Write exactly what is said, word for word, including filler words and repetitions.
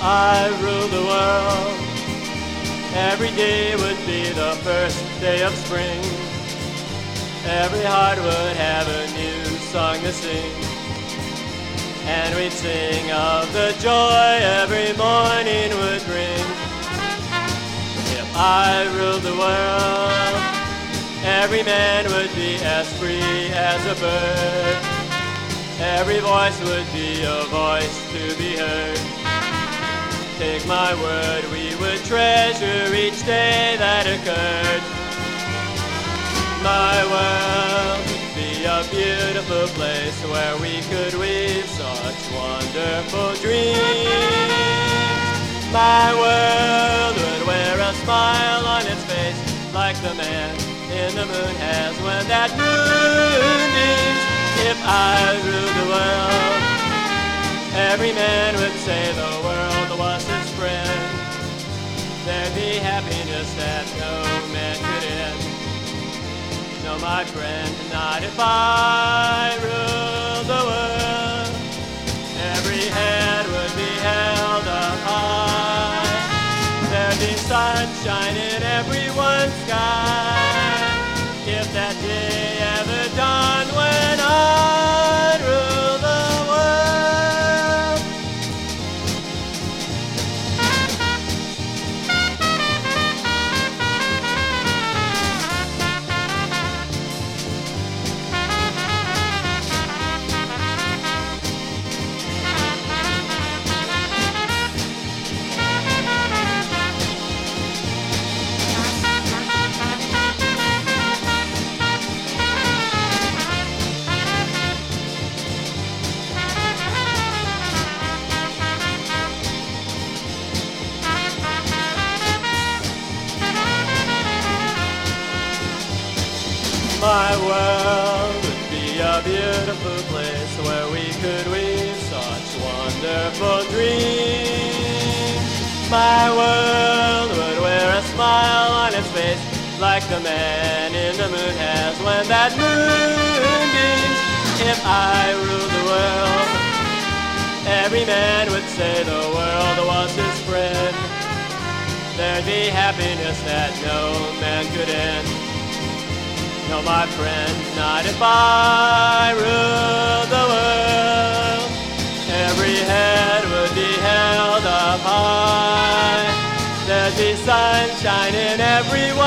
I ruled the world, every day would be the first day of spring. Every heart would have a new song to sing, and we'd sing of the joy every morning would bring. If I ruled the world, every man would be as free as a bird. Every voice would be a voice to be heard. Take my word, we would treasure each day that occurred. My world would be a beautiful place where we could weave such wonderful dreams. My world would wear a smile on its face like the man in the moon has when that moon beams. If I ruled the world, every man would say the world was his friend. There'd be happiness that no man could end. No, my friend, not if I ruled the world. Every head would be held up high. There'd be sunshine in everyone's sky. If that day ever dawned when I'd rule the world. My world would be a beautiful place where we could weave such wonderful dreams. My world would wear a smile on its face like the man in the moon has when that moon beams. If I ruled the world, every man would say the world was his friend. There'd be happiness that no man could end. No, my friend, not if I ruled the world. Every head would be held up high. There'd be sunshine in every